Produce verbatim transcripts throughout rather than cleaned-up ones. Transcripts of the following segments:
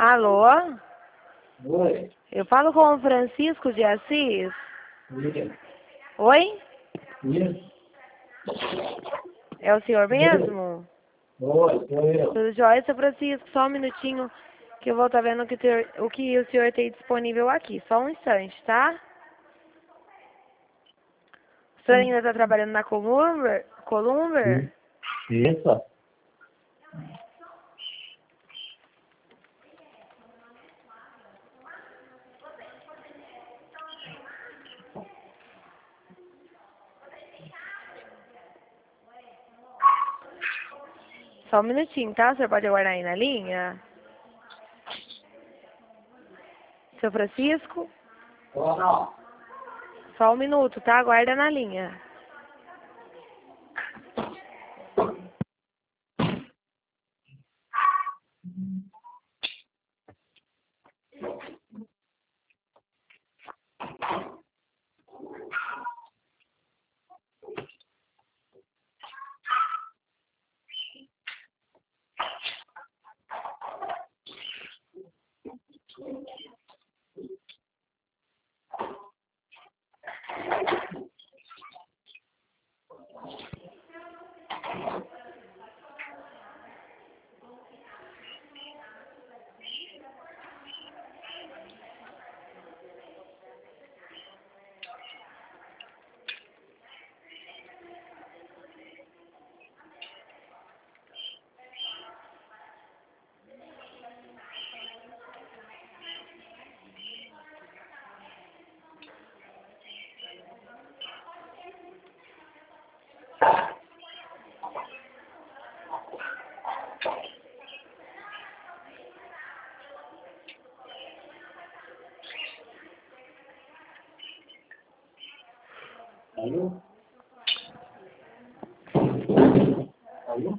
Alô? Oi. Eu falo com o Francisco de Assis? Isso. Oi? Isso. É o senhor mesmo? Oi, sou eu. Tudo jóia, seu Francisco? Só um minutinho que eu vou estar vendo o que, ter, o que o senhor tem disponível aqui. Só um instante, tá? O senhor ainda está trabalhando na Columber? Columber? Isso. Só um minutinho, tá? O senhor pode aguardar aí na linha? Seu Francisco? Ou não? Só um minuto, tá? Aguarda na linha. Alô? Alô?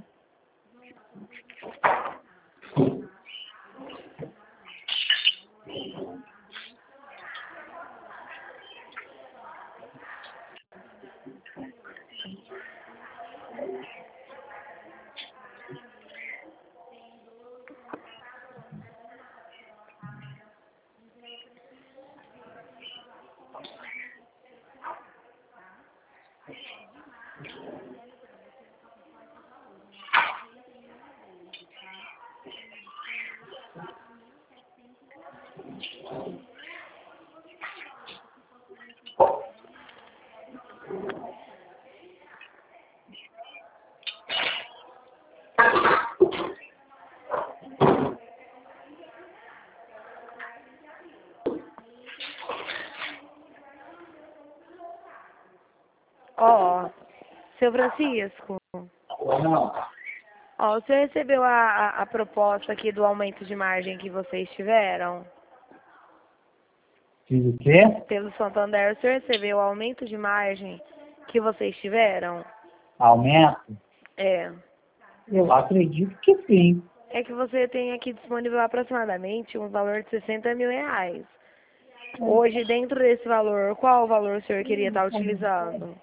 Ó, seu Francisco, Ou não? ó, o senhor recebeu a, a, a proposta aqui do aumento de margem que vocês tiveram? Fiz o quê? Pelo Santander, o senhor recebeu o aumento de margem que vocês tiveram? Aumento? É. Eu acredito que sim. É que você tem aqui disponível aproximadamente um valor de sessenta mil reais. Hoje, dentro desse valor, qual o valor o senhor queria estar utilizando?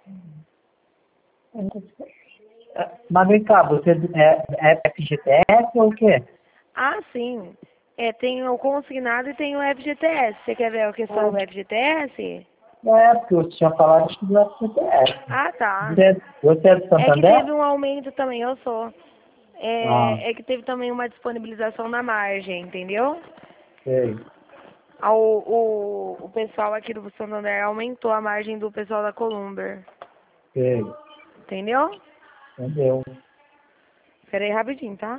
Mas vem cá, você é, é F G T S ou o quê? Ah, sim. É, tem o consignado e tem o F G T S. Você quer ver a questão do F G T S? É, porque eu tinha falado do F G T S. Ah, tá. Você, você é de É que Santander? teve um aumento também, eu sou. Ah, É, é que teve também uma disponibilização na margem, entendeu? sei, Ah, O, o, o pessoal aqui do Santander aumentou a margem do pessoal da Columber. sei. Entendeu? Entendeu? Espera aí rapidinho, tá?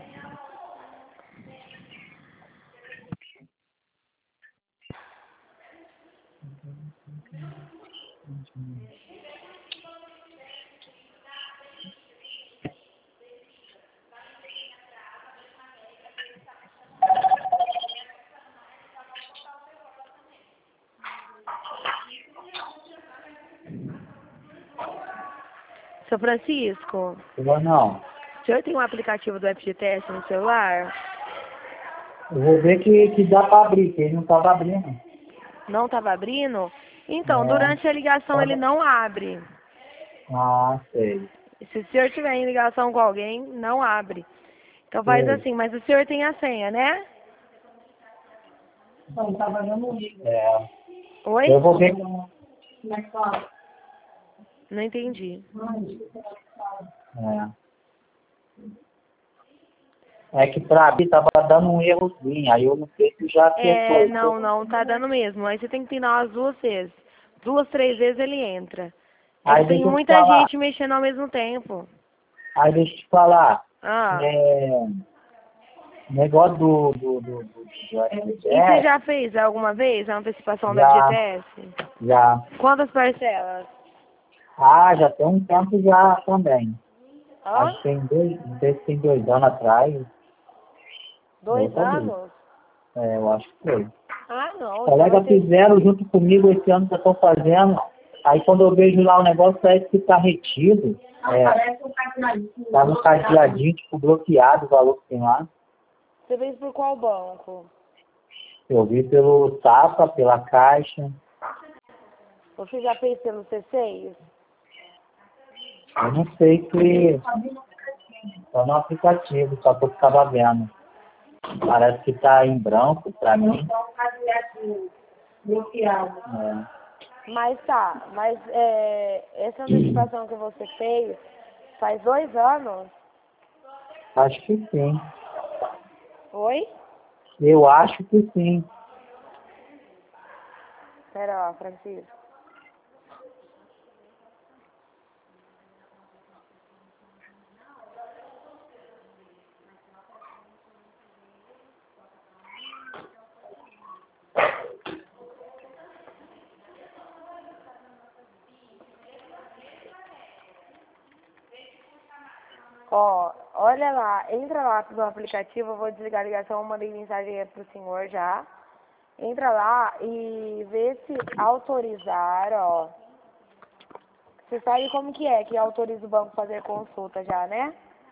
Seu Francisco, Ou não? o senhor tem um aplicativo do F G T S no celular? Eu vou ver que, que dá pra abrir, que ele não tava abrindo. Não estava abrindo? Então, É, durante a ligação ele tava... não abre. Ah, sei, Se o senhor tiver em ligação com alguém, não abre. Então faz sei. assim, mas o senhor tem a senha, né? Não, tá pagando um. É. Oi? Eu vou ver. Não entendi. É. É que pra mim tava dando um errozinho, aí eu não sei se já acertou. É, não, não, tá dando mesmo. Aí você tem que tentar umas duas vezes. Duas, três vezes ele entra. É Aí que tem deixa eu te muita falar, gente mexendo ao mesmo tempo. aí deixa eu te falar, Ah, é, negócio do, do, do, do, do e você é, já fez alguma vez a antecipação da já, F G T S? já, Quantas parcelas? ah, já tem um tempo já também. Hã? Acho que tem dois, não sei se tem dois anos atrás, eu Dois sabia. anos? É, eu acho que foi. Ah, não, então vai Colegas ser... fizeram junto comigo esse ano que eu estou fazendo. Aí quando eu vejo lá o negócio parece que está retido. É, tá no cadeadinho, tipo, bloqueado o valor que tem lá. Você fez por qual banco? Eu vi pelo Safra, pela Caixa. Você já fez pelo C seis? Eu não sei que. Só no aplicativo, só que eu ficava vendo. Parece que tá em branco pra mim. Bloqueado. É. Mas tá, mas é, essa antecipação que você fez faz dois anos? Acho que sim. Oi? Eu acho que sim. Pera lá, Francisco. Ó, olha lá, entra lá no aplicativo, eu vou desligar a ligação, eu mandei mensagem pro senhor já. Entra lá e vê se autorizar, ó. Você sabe como que é que autoriza o banco a fazer consulta já, né?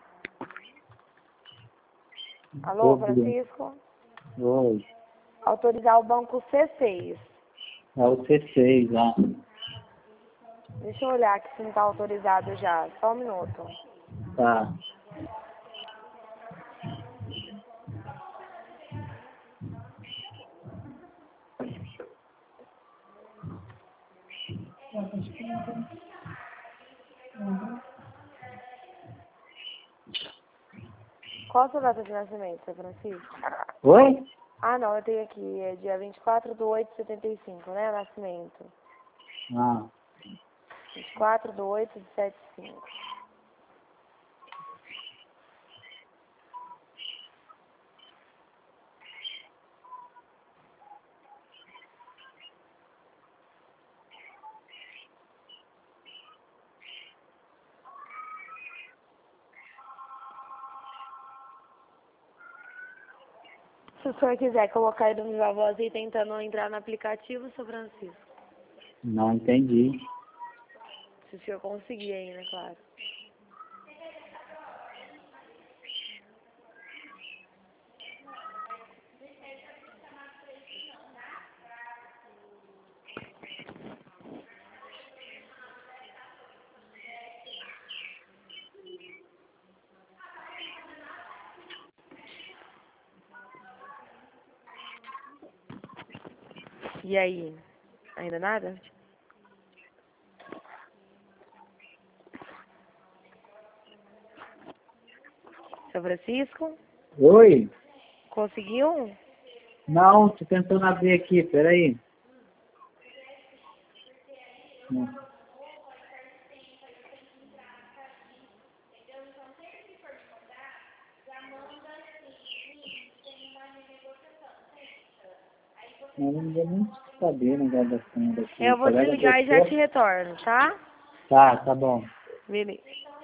Alô, Francisco? Oi. Autorizar o banco C seis. É o C seis, ó. Deixa eu olhar aqui se não tá autorizado já. Só um minuto. Tá. Qual a sua data de nascimento, seu Francisco? Oi? Ah, não, eu tenho aqui. É dia vinte e quatro de oito de setenta e cinco, né? Nascimento. Ah. vinte e quatro de oito de setenta e cinco. Se o senhor quiser colocar aí no Viva Voz e tentando entrar no aplicativo, seu Francisco. Não entendi. Se o senhor conseguir ainda, claro. E aí? Ainda nada? Seu Francisco? Oi? Conseguiu? Não, tô tentando abrir aqui, peraí. Hum. Não, não vou nem saber o negócio da senha daqui. Eu O vou colega desligar e já botou. te retorno, tá? Tá, tá bom. Beleza.